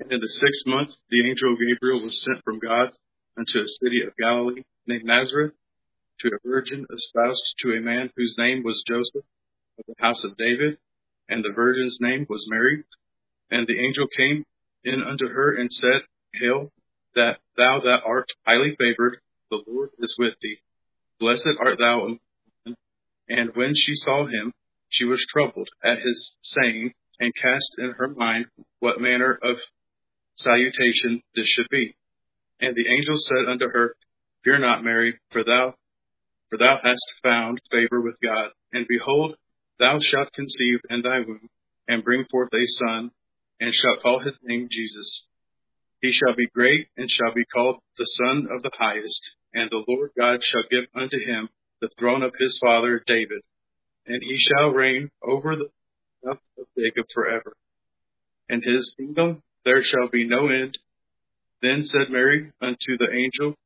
And in the 6th month, the angel Gabriel was sent from God unto a city of Galilee named Nazareth, to a virgin espoused to a man whose name was Joseph, of the house of David, and the virgin's name was Mary. And the angel came in unto her and said, Hail, that thou that art highly favored, the Lord is with thee. Blessed art thou among women. And when she saw him, she was troubled at his saying, and cast in her mind what manner of salutation this should be. And the angel said unto her, Fear not, Mary, for thou hast found favor with God. And behold, thou shalt conceive in thy womb, and bring forth a son, and shalt call his name Jesus. He shall be great, and shall be called the Son of the Highest. And the Lord God shall give unto him the throne of his father David, and he shall reign over the house of Jacob forever. And his kingdom there shall be no end. Then said Mary unto the angel,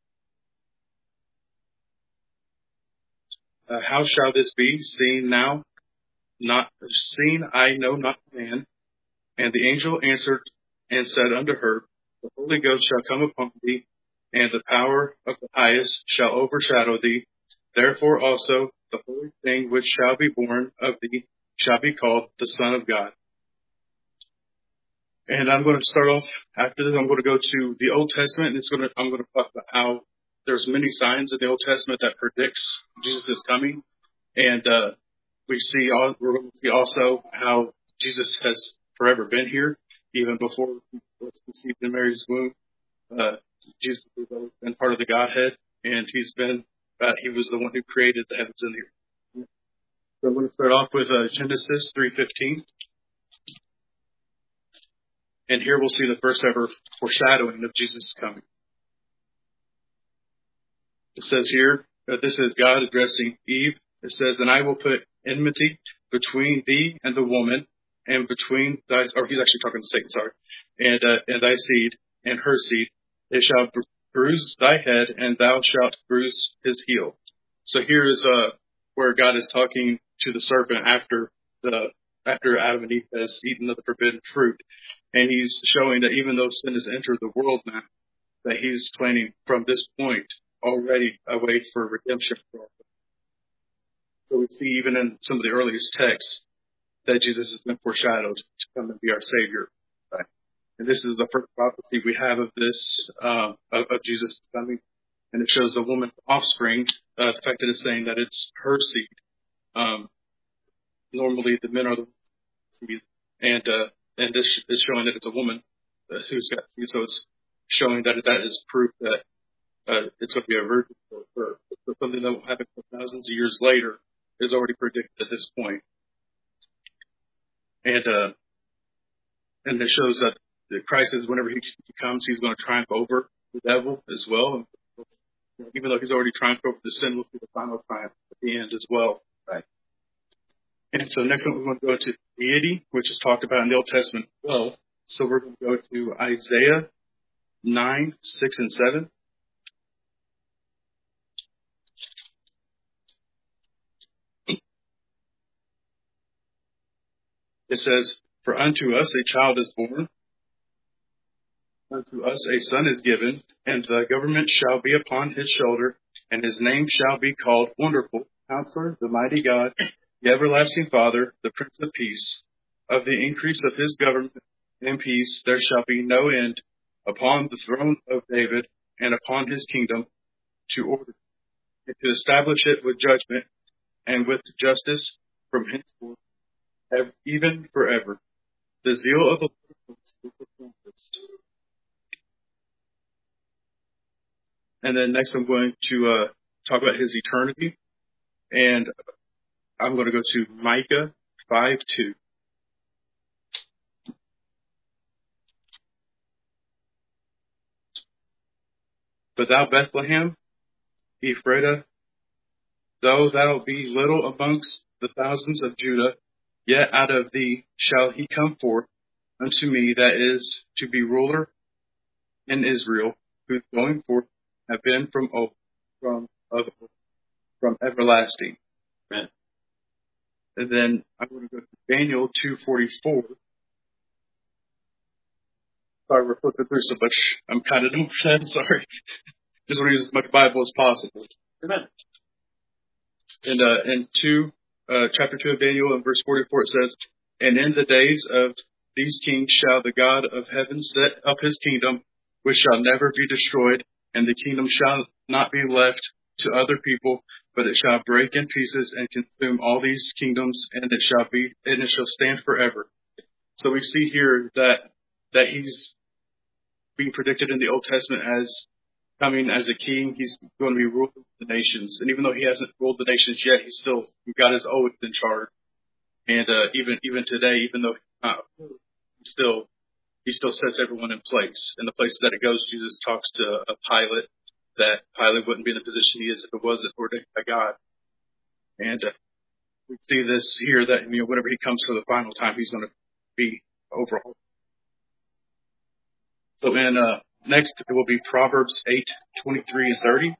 How shall this be, seeing I know not man? And the angel answered and said unto her, The Holy Ghost shall come upon thee, and the power of the Highest shall overshadow thee. Therefore also the holy thing which shall be born of thee shall be called the Son of God. And I'm going to start off after this. I'm going to go to the Old Testament, and I'm going to talk about how there's many signs in the Old Testament that predicts Jesus is coming, and we're going to see also how Jesus has forever been here, even before he was conceived in Mary's womb. Jesus has always been part of the Godhead, and he was the one who created the heavens and the earth. So I'm going to start off with Genesis 3:15. And here we'll see the first ever foreshadowing of Jesus' coming. It says here, this is God addressing Eve. It says, And I will put enmity between thee and the woman, and between thy, or he's actually talking to Satan, sorry, and thy seed, and her seed. It shall bruise thy head, and thou shalt bruise his heel. So here is where God is talking to the serpent after Adam and Eve has eaten of the forbidden fruit. And he's showing that even though sin has entered the world now, that he's planning from this point already a way for redemption. So we see even in some of the earliest texts that Jesus has been foreshadowed to come and be our Savior. Right? And this is the first prophecy we have of this, of Jesus coming. And it shows the woman's offspring. The fact that it's saying that it's her seed. Normally the men are the seed. And this is showing that it's a woman who's got seed. So it's showing that is proof that it's going to be a virgin for her. So something that will happen thousands of years later is already predicted at this point. And it shows that Christ is, whenever he comes, he's going to triumph over the devil as well. Even though he's already triumphed over the sin, we'll see the final triumph at the end as well. Right. And so next one, we're going to go to deity, which is talked about in the Old Testament as well. So we're going to go to Isaiah 9, 6, and 7. It says, For unto us a child is born, unto us a son is given, and the government shall be upon his shoulder, and his name shall be called Wonderful, Counselor, the Mighty God, the Everlasting Father, the Prince of Peace. Of the increase of his government and peace there shall be no end, upon the throne of David and upon his kingdom, to order and to establish it with judgment and with justice from henceforth, even forever. The zeal of the Lord will perform this. And then next I'm going to talk about his eternity. And I'm going to go to Micah 5:2. But thou, Bethlehem, Ephrathah, though thou be little amongst the thousands of Judah, yet out of thee shall he come forth unto me that is to be ruler in Israel, whose going forth have been from everlasting. Amen. And then I'm going to go to Daniel 2:44. Sorry, we're flipping through so much. I'm kind of doing sorry. Just want to use as much Bible as possible. Amen. And in chapter 2 of Daniel, in verse 44, it says, "And in the days of these kings shall the God of heaven set up his kingdom, which shall never be destroyed, and the kingdom shall not be left to other people, but it shall break in pieces and consume all these kingdoms, and it shall stand forever." So we see here that he's being predicted in the Old Testament as coming as a king. He's going to be ruling the nations. And even though he hasn't ruled the nations yet, God is always in charge. And even today, even though he's not, he still sets everyone in place. In the places that it goes, Jesus talks to a Pilate, that Pilate wouldn't be in the position he is if it wasn't ordained by God. And we see this here that whenever he comes for the final time, he's going to be overall. So next it will be Proverbs 8:23 and 30.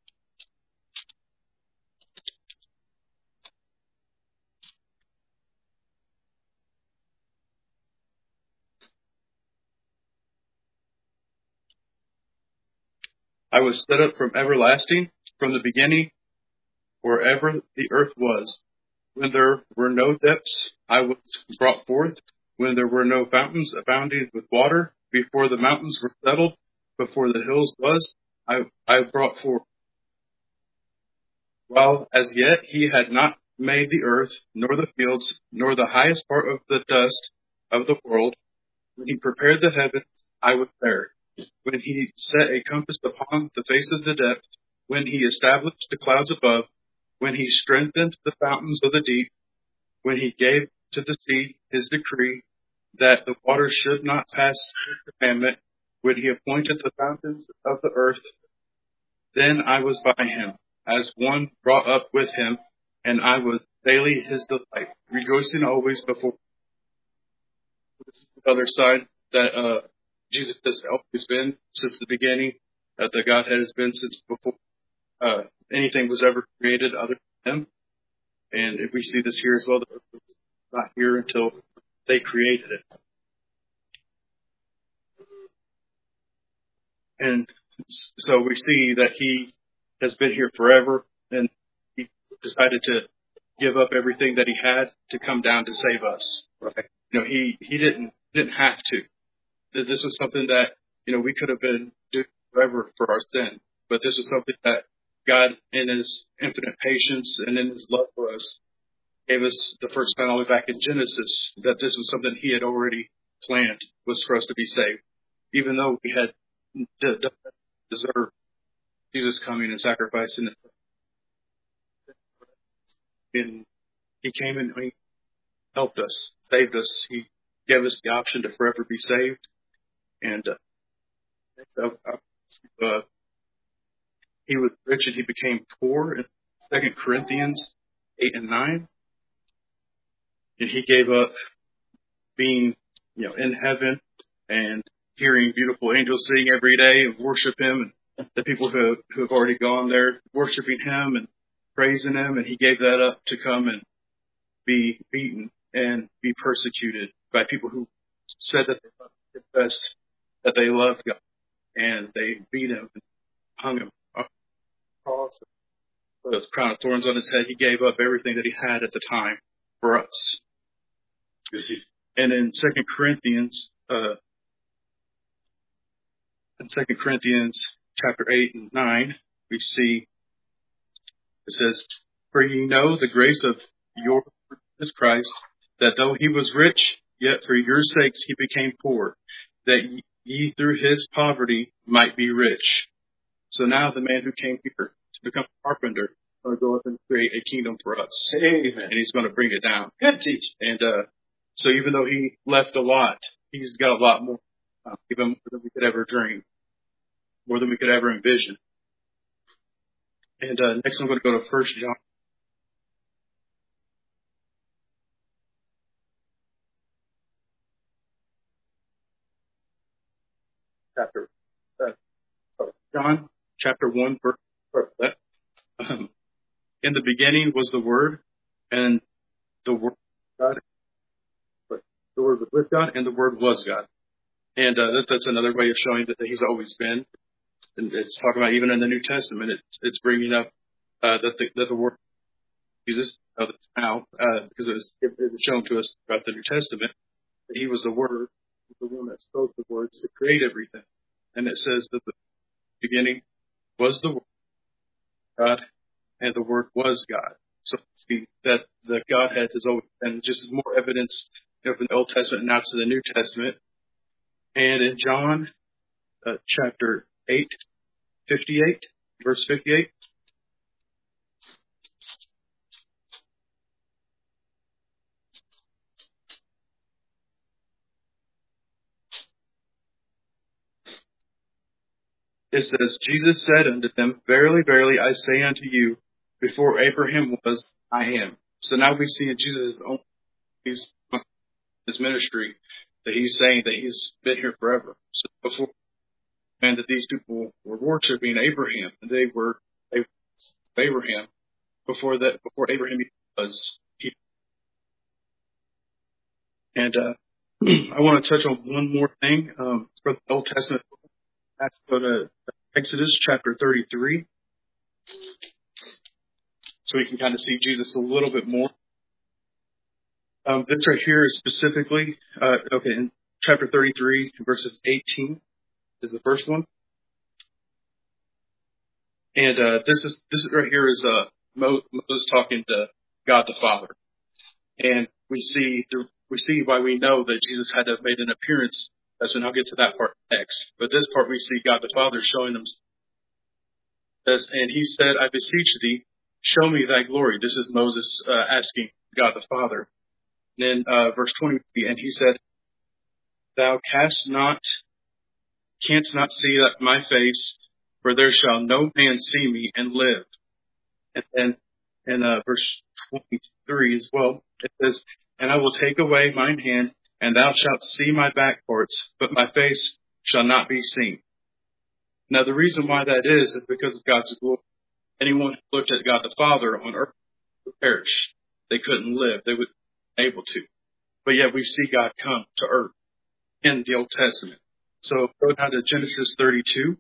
"I was set up from everlasting, from the beginning, wherever the earth was. When there were no depths, I was brought forth. When there were no fountains abounding with water, before the mountains were settled, before the hills was, I brought forth. While as yet he had not made the earth, nor the fields, nor the highest part of the dust of the world. When he prepared the heavens, I was there. When he set a compass upon the face of the depth, when he established the clouds above, when he strengthened the fountains of the deep, when he gave to the sea his decree that the waters should not pass his commandment, when he appointed the fountains of the earth, then I was by him, as one brought up with him, and I was daily his delight, rejoicing always before." This is the other side that Jesus has always been since the beginning, that the Godhead has been since before anything was ever created other than him. And if we see this here as well, the earth was not here until they created it. And so we see that he has been here forever, and he decided to give up everything that he had to come down to save us. Right. He didn't have to. This was something that, we could have been doing forever for our sin. But this was something that God, in his infinite patience and in his love for us, gave us the first time all the way back in Genesis, that this was something he had already planned, was for us to be saved. Even though we had deserved Jesus coming and sacrificing it. And he came and he helped us, saved us. He gave us the option to forever be saved. And he was rich and he became poor in 2 Corinthians 8 and 9. And he gave up being, in heaven and hearing beautiful angels sing every day and worship him, and the people who have already gone there worshiping him and praising him. And he gave that up to come and be beaten and be persecuted by people who said that they confessed that they loved God, and they beat him and hung him up on the cross with a crown of thorns on his head. He gave up everything that he had at the time for us. And in 2 Corinthians, chapter 8 and 9, we see it says, "For ye know the grace of your Lord Jesus Christ, that though he was rich, yet for your sakes he became poor, that ye through his poverty might be rich." So now the man who came here to become a carpenter is going to go up and create a kingdom for us. Amen. And he's going to bring it down. Good teaching. And so even though he left a lot, he's got a lot more, even more than we could ever dream, more than we could ever envision. And next I'm going to go to 1 John. John chapter 1, verse. In the beginning was the Word, and the Word was God. The Word was with God, and the Word was God. And that's another way of showing that he's always been. And it's talking about even in the New Testament, it's bringing up that the word Jesus now because it was shown to us throughout the New Testament that he was the Word, the one that spoke the words to create everything. And it says that the beginning was the Word of God, and the Word was God. So see that the Godhead has always been just more evidence from the Old Testament and now to the New Testament. And in John chapter 8:58, verse 58. It says, Jesus said unto them, Verily, verily, I say unto you, before Abraham was, I am. So now we see in Jesus' own his ministry that he's saying that he's been here forever. So before, and that these people were worshiping Abraham, and they were Abraham before Abraham was. And I want to touch on one more thing for the Old Testament. Let's go to Exodus chapter 33, so we can kind of see Jesus a little bit more. This right here is specifically, in chapter 33, verses 18 is the first one. And this is right here is Moses talking to God the Father. And we see why we know that Jesus had to have made an appearance. And I'll get to that part next. But this part we see God the Father showing him. And he said, I beseech thee, show me thy glory. This is Moses asking God the Father. And then verse 20, and he said, Thou canst not see my face, for there shall no man see me and live. And then in verse 23 as well, it says, And I will take away mine hand, and thou shalt see my back parts, but my face shall not be seen. Now the reason why that is because of God's glory. Anyone who looked at God the Father on earth would perish. They couldn't live. They would be able to. But yet we see God come to earth in the Old Testament. So go down to Genesis 32.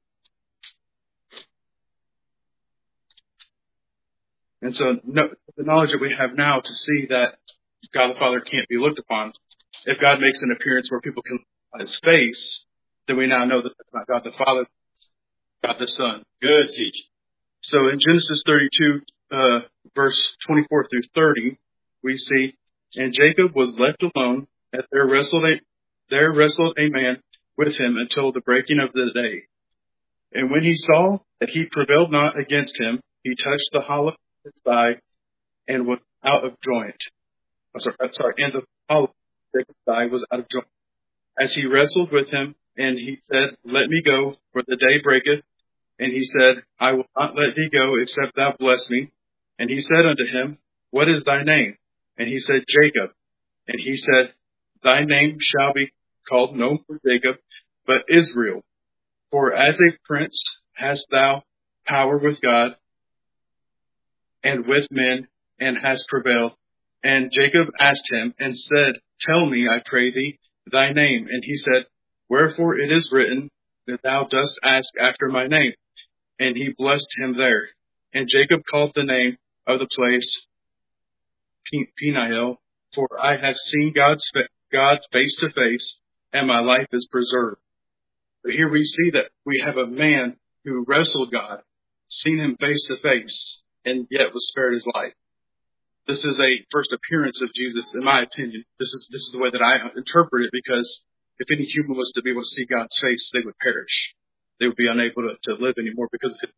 And so the knowledge that we have now to see that God the Father can't be looked upon, if God makes an appearance where people can look on his face, then we now know that that's not God the Father, it's God the Son. Good teaching. So in Genesis 32, verse 24 through 30, we see, And Jacob was left alone, and there wrestled a man with him until the breaking of the day. And when he saw that he prevailed not against him, he touched the hollow of his thigh and was out of joint. And the hollow of Jacob's thigh was out of joint. As he wrestled with him, and he said, Let me go, for the day breaketh. And he said, I will not let thee go, except thou bless me. And he said unto him, What is thy name? And he said, Jacob. And he said, Thy name shall be called no more Jacob, but Israel. For as a prince hast thou power with God and with men, and hast prevailed. And Jacob asked him and said, Tell me, I pray thee, thy name. And he said, Wherefore it is written that thou dost ask after my name. And he blessed him there. And Jacob called the name of the place Peniel, for I have seen God face to face, and my life is preserved. But here we see that we have a man who wrestled God, seen him face to face, and yet was spared his life. This is a first appearance of Jesus, in my opinion. This is the way that I interpret it, because if any human was to be able to see God's face, they would perish. They would be unable to live anymore because of it.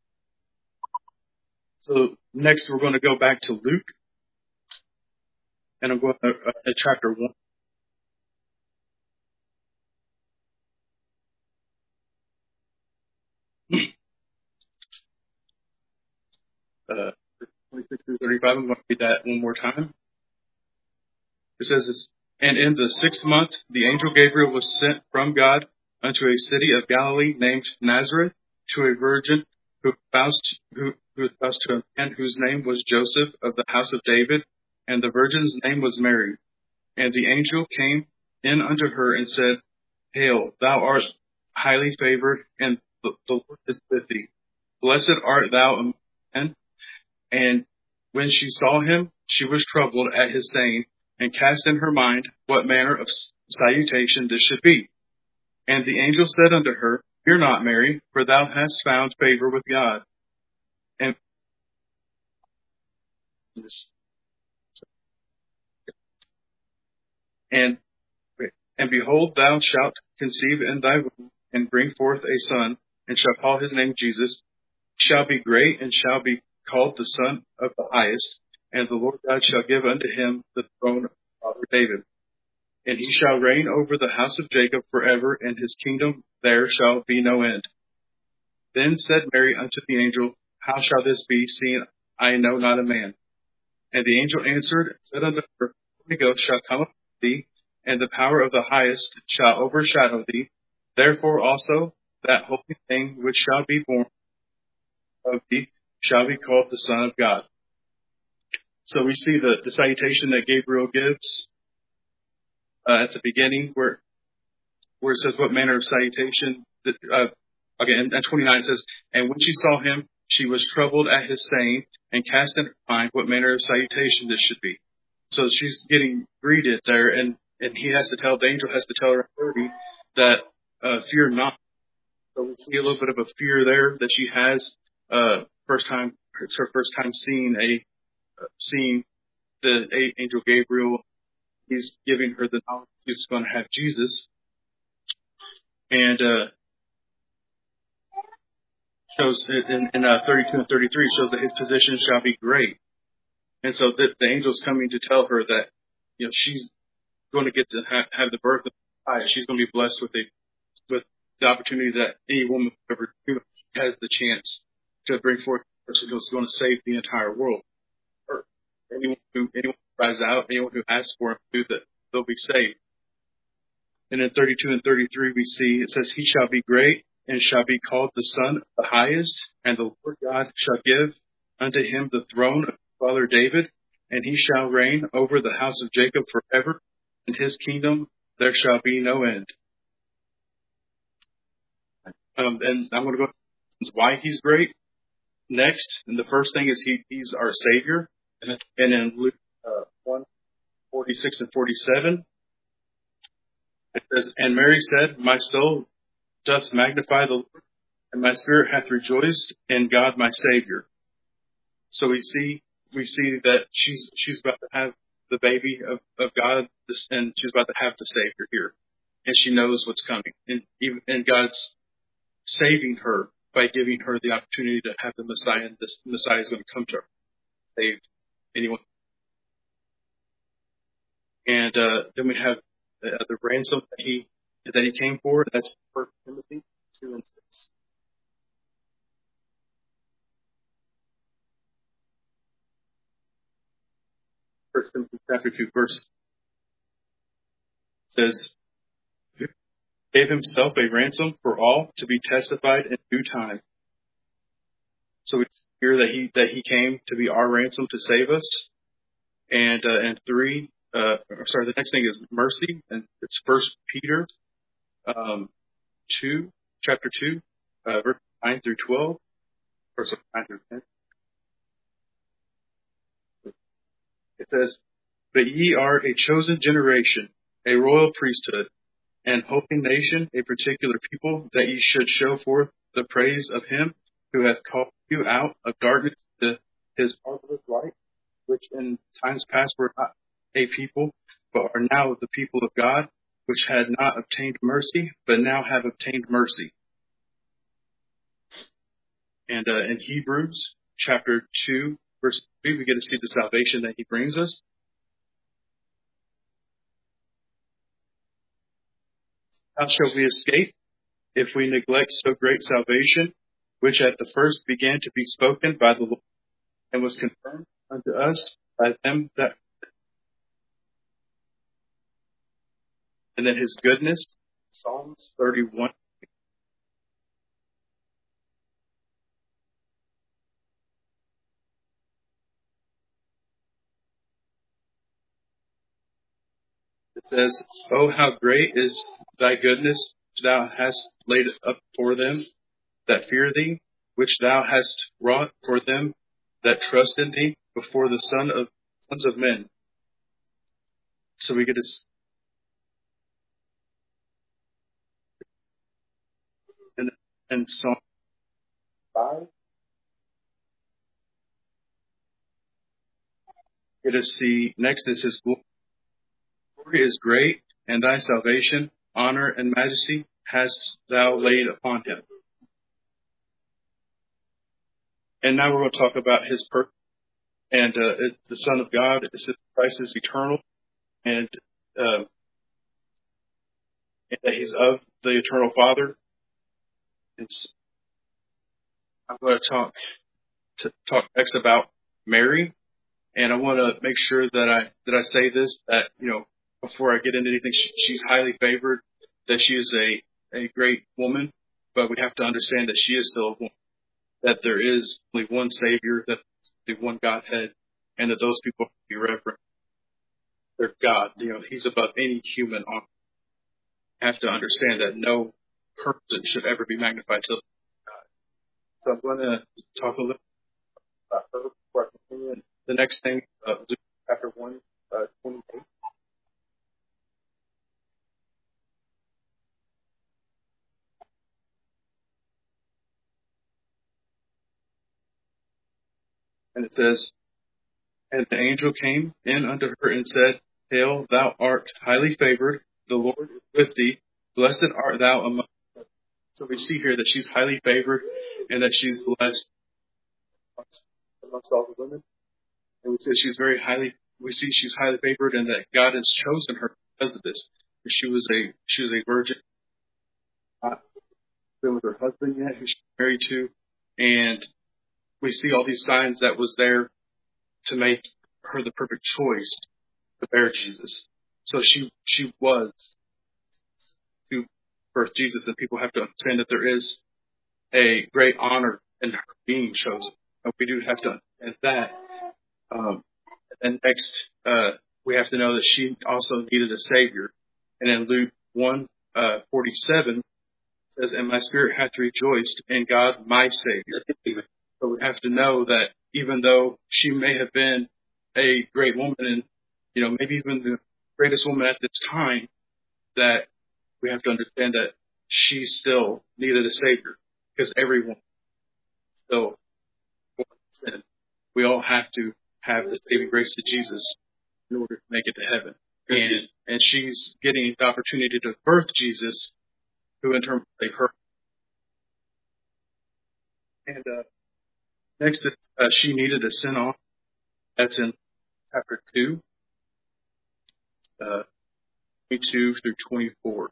So next we're going to go back to Luke. And I'm going to chapter 1. 26 through 35. I'm going to read that one more time. It says, And in the 6th month, the angel Gabriel was sent from God unto a city of Galilee named Nazareth, to a virgin who was espoused to a man whose name was Joseph of the house of David, and the virgin's name was Mary. And the angel came in unto her and said, Hail, thou art highly favored, and the Lord is with thee. Blessed art thou among men. And when she saw him, she was troubled at his saying, and cast in her mind what manner of salutation this should be. And the angel said unto her, Fear not, Mary, for thou hast found favor with God. And and and behold, thou shalt conceive in thy womb, and bring forth a son, and shall call his name Jesus. He shall be great, and shall be called the Son of the Highest. And the Lord God shall give unto him the throne of his father David. And he shall reign over the house of Jacob forever, and his kingdom there shall be no end. Then said Mary unto the angel, How shall this be, seeing I know not a man? And the angel answered and said unto her, The Holy Ghost shall come upon thee, and the power of the Highest shall overshadow thee. Therefore also that holy thing which shall be born of thee shall be called the Son of God. So we see the salutation that Gabriel gives at the beginning, where it says what manner of salutation. And 29 says, And when she saw him, she was troubled at his saying, and cast in her mind what manner of salutation this should be. So she's getting greeted there, and the angel has to tell her authority that fear not. So we see a little bit of a fear there that she has. It's her first time seeing the angel Gabriel. He's giving her the knowledge she's going to have Jesus, and shows in 32 and 33 shows that his position shall be great. And so the angel's coming to tell her that she's going to get to have the birth of the Messiah. She's going to be blessed with the opportunity that any woman ever has the chance to bring forth a person who's going to save the entire world. Or anyone who cries out, anyone who asks for him, that they'll be saved. And in 32 and 33 we see it says, He shall be great, and shall be called the Son of the Highest, and the Lord God shall give unto him the throne of his father David, and he shall reign over the house of Jacob forever, and his kingdom there shall be no end. And I'm going to go into why he's great next. And the first thing is he's our Savior. And in Luke 1:46 and 47, it says, And Mary said, My soul doth magnify the Lord, and my spirit hath rejoiced in God my Savior. So we see that she's about to have the baby of God, and she's about to have the Savior here, and she knows what's coming, and God's saving her by giving her the opportunity to have the Messiah, and this Messiah is going to come to her, save anyone. And then we have the ransom that he came for. That's 1 Timothy 2 and 6. First Timothy chapter 2 verse says, Gave himself a ransom for all to be testified in due time. So we hear that he came to be our ransom to save us. And the next thing is mercy, and it's 1 Peter 2, chapter 2, verse 9 through 12, verse 9 through 10. It says, But ye are a chosen generation, a royal priesthood, and holy nation, a particular people, that ye should show forth the praise of him who hath called you out of darkness to his marvelous light, which in times past were not a people, but are now the people of God, which had not obtained mercy, but now have obtained mercy. And in Hebrews chapter 2, verse 3, we get to see the salvation that he brings us. How shall we escape if we neglect so great salvation, which at the first began to be spoken by the Lord, and was confirmed unto us by them that. And then his goodness, Psalms 31. It says, Oh, how great is thy goodness which thou hast laid up for them that fear thee, which thou hast wrought for them that trust in thee before the sons of men. So we get to, and Psalm 5, get to see next is his glory. Glory is great, and thy salvation, honor, and majesty hast thou laid upon him. And now we're going to talk about his purpose. And the Son of God, it says Christ is eternal, and that he's of the eternal Father. And so I'm going to talk next about Mary, and I want to make sure that I say this, that, you know, before I get into anything, she's highly favored, that she is a great woman, but we have to understand that she is still a woman, that there is only one Savior, that the one Godhead, and that those people be reverent. They're God. You know, he's above any human on. Have to understand that no person should ever be magnified to God. So I'm going to talk a little about her before I continue. The next thing, Luke chapter 1, 28. And it says, and the angel came in unto her and said, Hail, thou art highly favored, the Lord is with thee, blessed art thou among women. So we see here that she's highly favored and that she's blessed amongst all the women. And we see she's highly favored and that God has chosen her because of this. She was a virgin, not been with her husband yet, who she's married to, and we see all these signs that was there to make her the perfect choice to bear Jesus. So she was to birth Jesus, and people have to understand that there is a great honor in her being chosen. And we do have to understand that. And next, we have to know that she also needed a Savior. And in Luke 1:47 says, and my spirit hath rejoiced in God my Savior. So we have to know that even though she may have been a great woman, and, you know, maybe even the greatest woman at this time, that we have to understand that she still needed a Savior, because everyone still wants sin. We all have to have the saving grace of Jesus in order to make it to heaven. And she's getting the opportunity to birth Jesus, who in turn will save her. And next, she needed a sin off. That's in chapter 2, 22 through 24.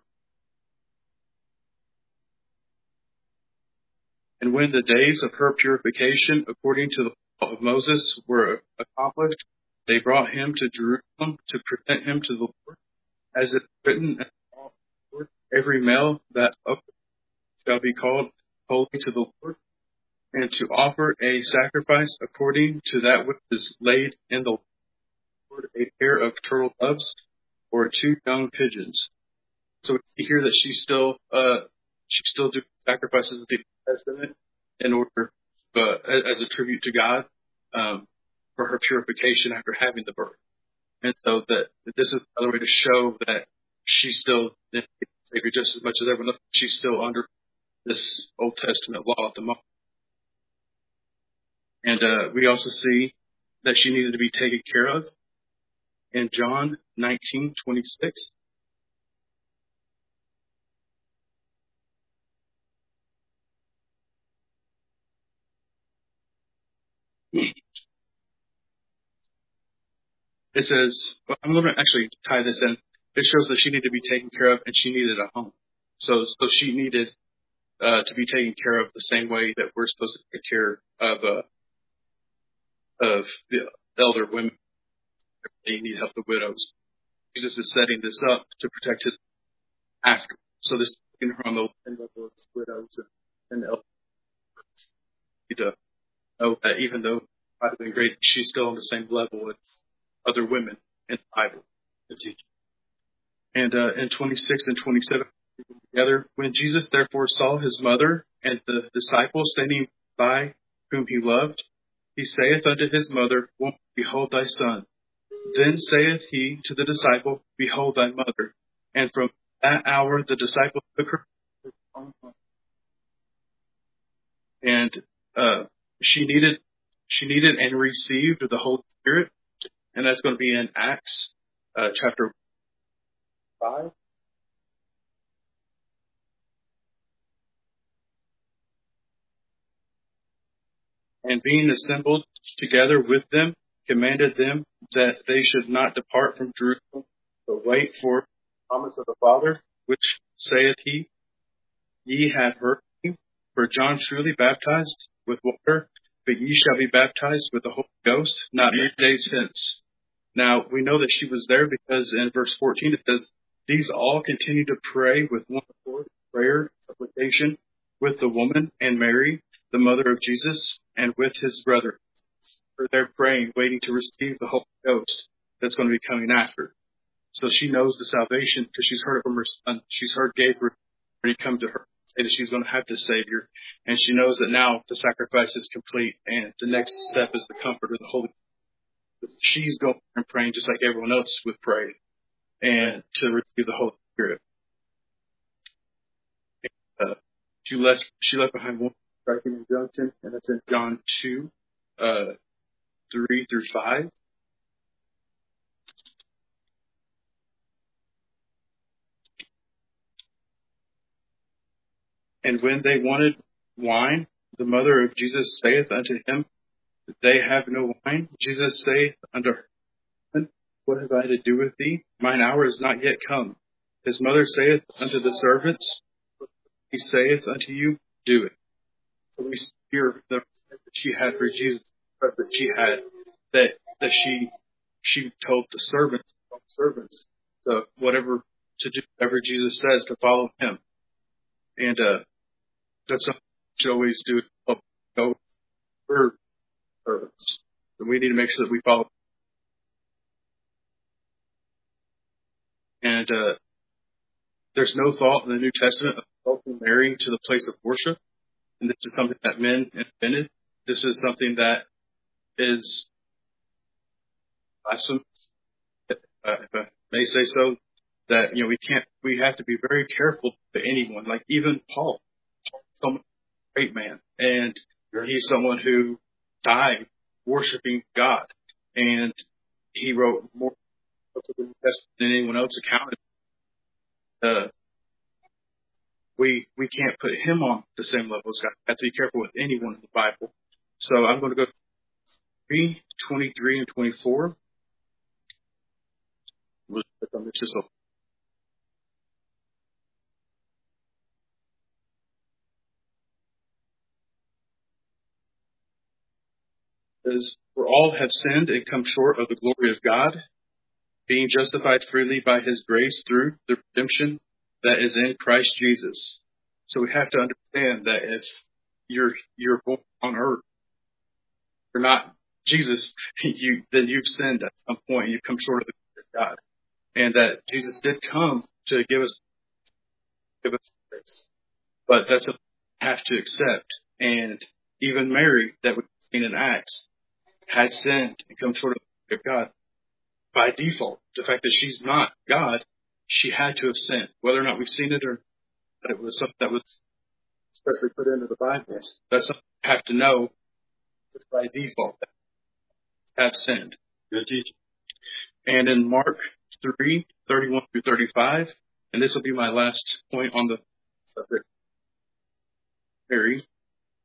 And when the days of her purification, according to the law of Moses, were accomplished, they brought him to Jerusalem to present him to the Lord, as it is written in the law of the Lord, every male that up shall be called holy to the Lord, and to offer a sacrifice according to that which is laid in the Lord, a pair of turtle doves or 2 young pigeons. So we see here that she's still doing sacrifices of the Old Testament in order, as a tribute to God, for her purification after having the birth. And so that this is another way to show that she's still Savior just as much as everyone else. She's still under this Old Testament law at the moment. And we also see that she needed to be taken care of in John 19:26. It says, well, I'm going to actually tie this in. It shows that she needed to be taken care of and she needed a home. So she needed to be taken care of the same way that we're supposed to take care of the elder women. They need help, the widows. Jesus is setting this up to protect his after. So this is taking her on the level of widows and the elders. You need to know that even though it might have been great, she's still on the same level as other women in the Bible to teach. And in 26 and 27 together, when Jesus therefore saw his mother and the disciples standing by whom he loved, he saith unto his mother, Woman, behold thy son. Then saith he to the disciple, Behold thy mother. And from that hour the disciple took her to his own home. And she needed and received the Holy Spirit, and that's going to be in Acts chapter 5. And being assembled together with them, commanded them that they should not depart from Jerusalem, but wait for the promise of the Father, which saith he, Ye have heard me, for John truly baptized with water, but ye shall be baptized with the Holy Ghost not many days hence. Now, we know that she was there because in verse 14 it says, These all continued to pray with one accord, prayer, supplication, with the woman and Mary, the mother of Jesus, and with his brother. They're praying, waiting to receive the Holy Ghost that's going to be coming after. So she knows the salvation because she's heard it from her son. She's heard Gabriel already come to her, say that she's going to have the Savior. And she knows that now the sacrifice is complete and the next step is the comfort of the Holy Spirit. She's going and praying just like everyone else would pray and to receive the Holy Spirit. She left behind one striking injunction, and that's in John 2, 3 through 5. And when they wanted wine, the mother of Jesus saith unto him, They have no wine. Jesus saith unto her, What have I to do with thee? Mine hour is not yet come. His mother saith unto the servants, He saith unto you, do it. So we hear the respect that she had for Jesus, that she had, that she told the servants, to do whatever Jesus says, to follow him. And that's something we should always do. Go for servants. And we need to make sure that we follow. And there's no thought in the New Testament of welcoming Mary to the place of worship. And this is something that men invented. This is something that is blasphemous, if I may say so. That we have to be very careful to anyone. Like even Paul, someone great man, and he's someone who died worshiping God, and he wrote more books of the New Testament than anyone else accounted. We can't put him on the same level as God. We have to be careful with anyone in the Bible. So I'm going to go to 3:23 and 24. We'll click on this just a says, For all have sinned and come short of the glory of God, being justified freely by his grace through the redemption that is in Christ Jesus. So we have to understand that if you're born on earth, you're not Jesus, then you've sinned at some point. You've come short of the glory of God. And that Jesus did come to give us grace. But that's what we have to accept. And even Mary, that we've seen in Acts, had sinned and come short of the glory of God. By default, the fact that she's not God, she had to have sinned. Whether or not we've seen it or that it was something that was especially put into the Bible, that's something you have to know just by default, have sinned. Good teaching. And in Mark 3:31 through 35, and this will be my last point on the subject, Mary.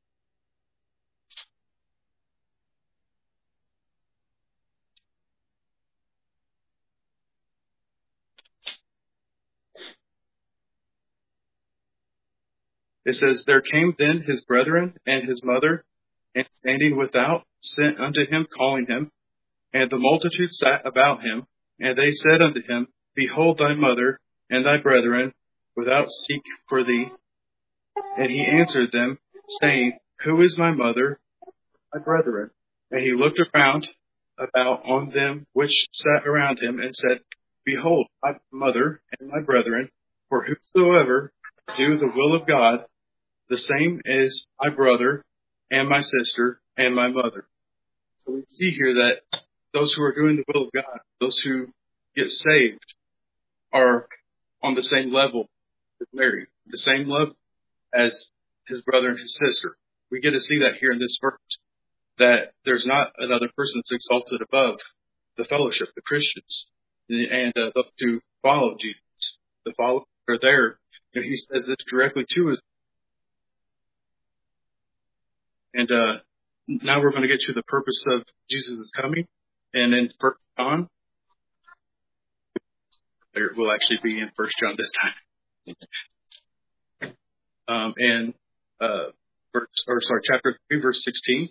It says, There came then his brethren and his mother, and standing without, sent unto him, calling him. And the multitude sat about him, and they said unto him, Behold thy mother and thy brethren without seek for thee. And he answered them, saying, Who is my mother, my brethren? And he looked around about on them which sat around him, and said, Behold, my mother and my brethren, for whosoever do the will of God, the same is my brother and my sister and my mother. So we see here that those who are doing the will of God, those who get saved, are on the same level as Mary, the same level as his brother and his sister. We get to see that here in this verse, that there's not another person that's exalted above the fellowship, the Christians, and those who follow Jesus. The followers are there. And he says this directly to us. And now we're going to get to the purpose of Jesus' coming. And in 1 John, it will actually be in 1 John this time. Chapter 3, verse 16.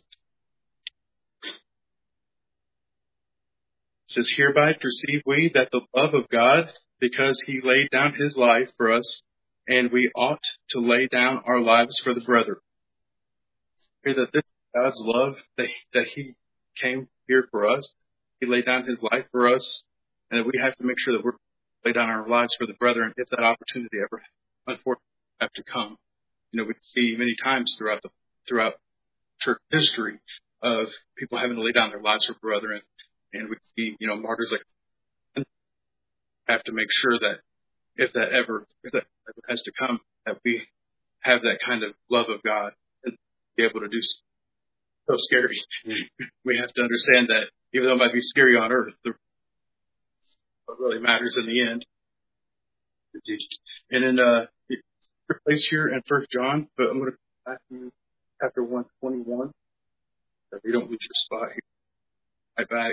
It says, hereby perceive we that the love of God, because he laid down his life for us, and we ought to lay down our lives for the brethren. Hear that this is God's love, that he came here for us. He laid down his life for us, and that we have to make sure that we're lay down our lives for the brethren if that opportunity ever, unfortunately, have to come. You know, we see many times throughout church history of people having to lay down their lives for brethren. And we see, martyrs like have to make sure that if that ever has to come, that we have that kind of love of God and be able to do so scary. We have to understand that even though it might be scary on earth, what really matters in the end. And in your place here in 1 John, but I'm going to go back to chapter 1:21, so you don't lose your spot here. Right back.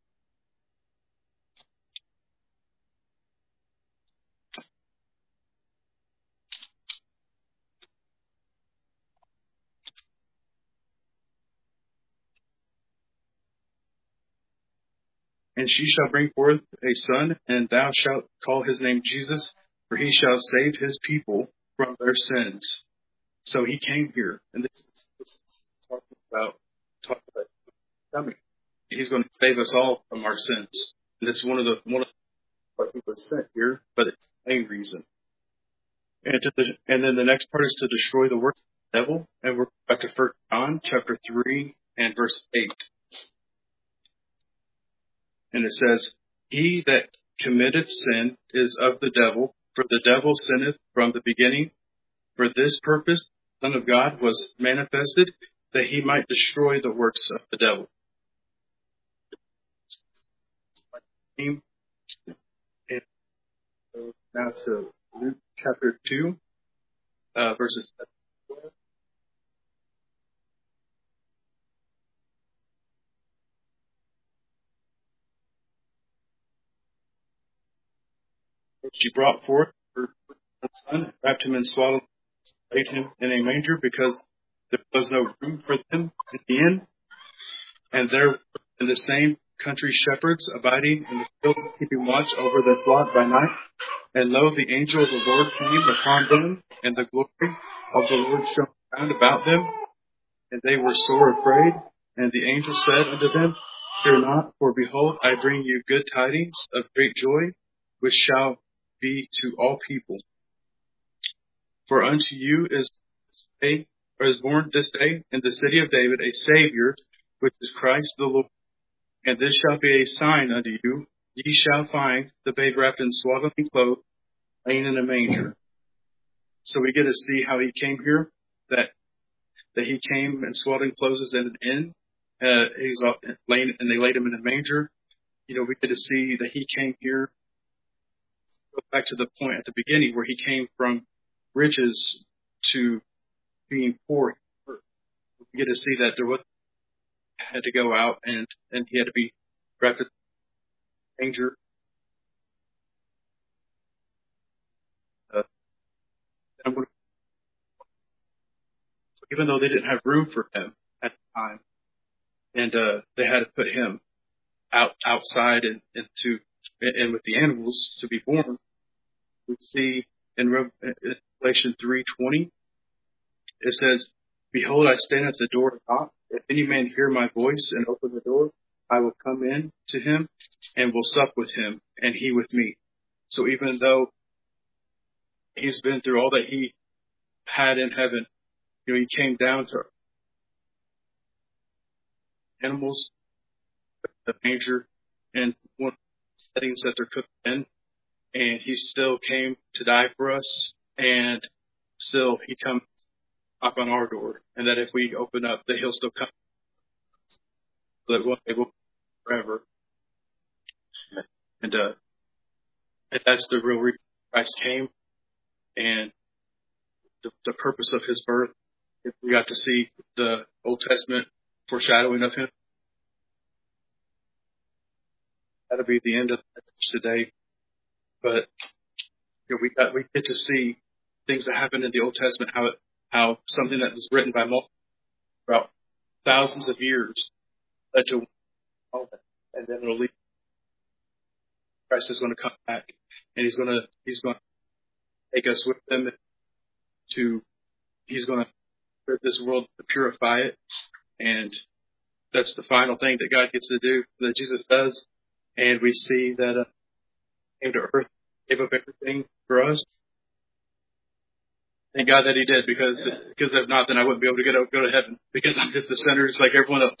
And she shall bring forth a son, and thou shalt call his name Jesus, for he shall save his people from their sins. So he came here, and this is talking about coming. He's going to save us all from our sins. And it's one of the why he was sent here, but it's the main reason. And then the next part is to destroy the works of the devil. And we're back to 1 John chapter 3 and verse 8. And it says, he that committeth sin is of the devil, for the devil sinneth from the beginning. For this purpose, the Son of God was manifested, that he might destroy the works of the devil. And now to Luke chapter 2, verses 7. She brought forth her son, wrapped him in swaddling, laid him in a manger, because there was no room for them at the inn. And there were in the same country shepherds abiding in the field, keeping watch over their flock by night. And lo, the angel of the Lord came upon them, and the glory of the Lord shone round about them. And they were sore afraid. And the angel said unto them, fear not, for behold, I bring you good tidings of great joy, which shall be to all people. For unto you is born this day in the city of David a Savior, which is Christ the Lord. And this shall be a sign unto you: ye shall find the babe wrapped in swaddling clothes, laying in a manger. So we get to see how he came here, that he came in swaddling clothes in an inn. He's laying, and they laid him in a manger. We get to see that he came here. Go back to the point at the beginning where he came from riches to being poor. We get to see that there was had to go out and he had to be wrapped in a manger. Even though they didn't have room for him at the time, and they had to put him outside and with the animals to be born. We see in Revelation 3:20, it says, behold, I stand at the door and knock. If any man hear my voice and open the door, I will come in to him and will sup with him and he with me. So even though he's been through all that he had in heaven, he came down to animals, the manger, and one of the settings that they're cooked in, and he still came to die for us, and still he comes knock on our door, and that if we open up, that he'll still come, that one day will forever. And that's the real reason Christ came, and the purpose of his birth. If we got to see the Old Testament foreshadowing of him, that'll be the end of today. But we get to see things that happened in the Old Testament, how something that was written by multiple throughout thousands of years led to one moment, and then it'll lead. Christ is going to come back, and he's going to take us with him he's going to rid this world to purify it, and that's the final thing that God gets to do, that Jesus does. And we see that he came to earth, gave up everything for us. Thank God that he did, because if not, then I wouldn't be able to go to heaven, because I'm just a sinner just like everyone else.